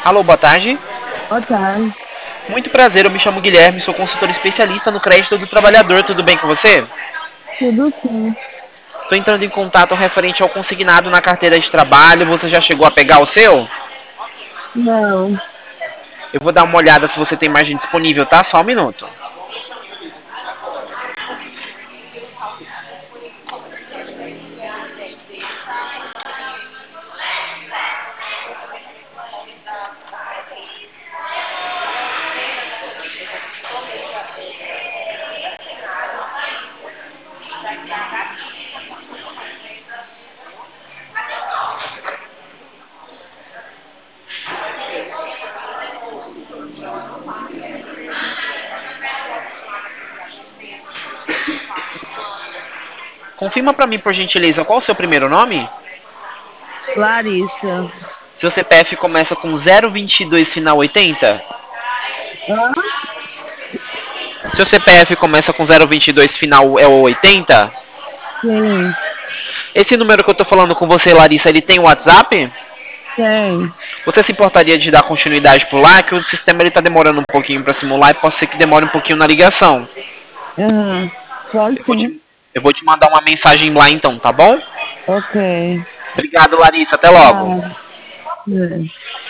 Alô, boa tarde. Boa tarde. Muito prazer, eu me chamo Guilherme, sou consultor especialista no crédito do trabalhador. Tudo bem com você? Tudo sim. Estou entrando em contato referente ao consignado na carteira de trabalho. Você já chegou a pegar o seu? Não. Eu vou dar uma olhada se você tem margem disponível, tá? Só um minuto. Confirma para mim, por gentileza, qual o seu primeiro nome? Larissa. Seu CPF começa com 022 final 80? Hã? Seu CPF começa com 022 final é o 80? Sim. Esse número que eu tô falando com você, Larissa, ele tem WhatsApp? Tem. Você se importaria de dar continuidade por lá? Que o sistema ele tá demorando um pouquinho para simular e pode ser que demore um pouquinho na ligação. Aham. Pode Eu vou sim. te, eu vou te mandar uma mensagem lá então, tá bom? Ok. Obrigado, Larissa. Até logo. Tá. É.